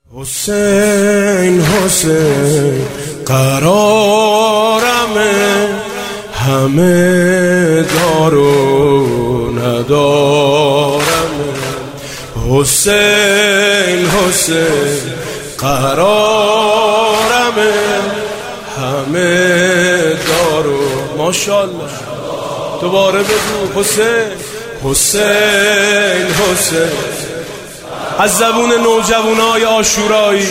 حسین حسین قرارمه، همه دارو ندارمه. حسین حسین قرارمه، همه دارو. ماشاءالله دوباره بگو حسین حسین حسین از زبون نوجوانای عاشورایی.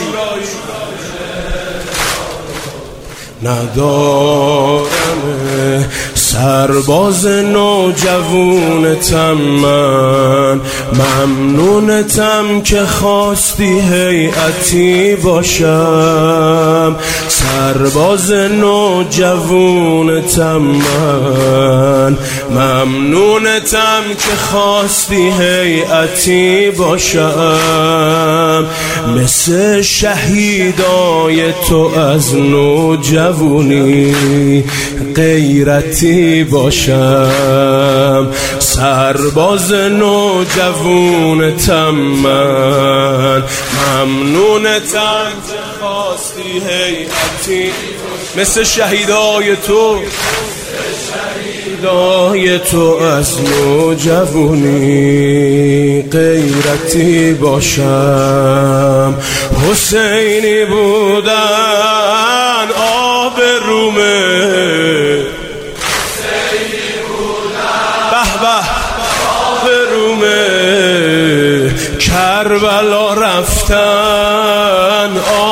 ندارم سرباز نوجوانتم، من ممنونتم که خواستی هیئتی باشم. سرباز نوجوانتم، من ممنونتم که خواستی هیئتی باشم. مثل شهیدای تو از نوجوانی غیرتی باشم. سرباز نوجوانتم، من ممنونتم که خواستی هیئتی. مثل شهیدای تو از نوجوانی غیرتی باشم. حسینی بودن آب رومه، حسینی بودن به به آب رومه. کربلا رفتن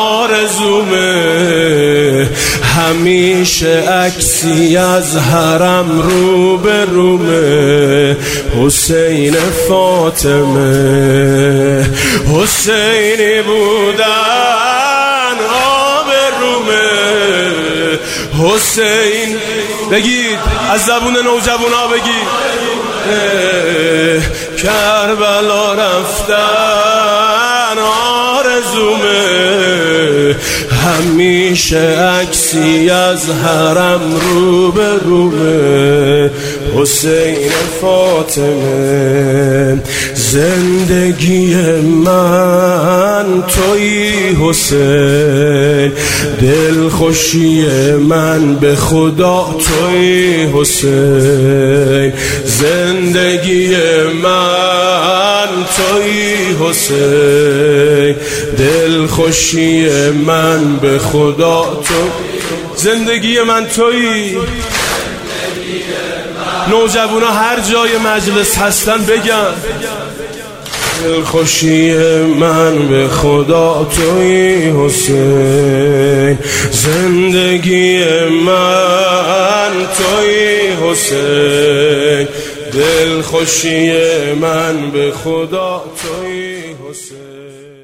آرزومه، همیشه عکسی از حرم رو به رومه. حسین فاطمه حسینی بودن آب رومه. حسین بگید از زبون نوجوانا بگید. کربلا رفتن آرزومه، همیشه عکسی از حرم رو به رومه. حسین فاطمه زندگی من تویی حسین، دلخوشی من به خدا تویی حسین. زندگی من تویی حسین، دلخوشی من به خدا تو. زندگی من تویی. نوجوانا هر جای مجلس هستن بگن دلخوشی من به خدا تویی حسین. زندگی من تویی حسین، دلخوشی من به خدا تویی حسین.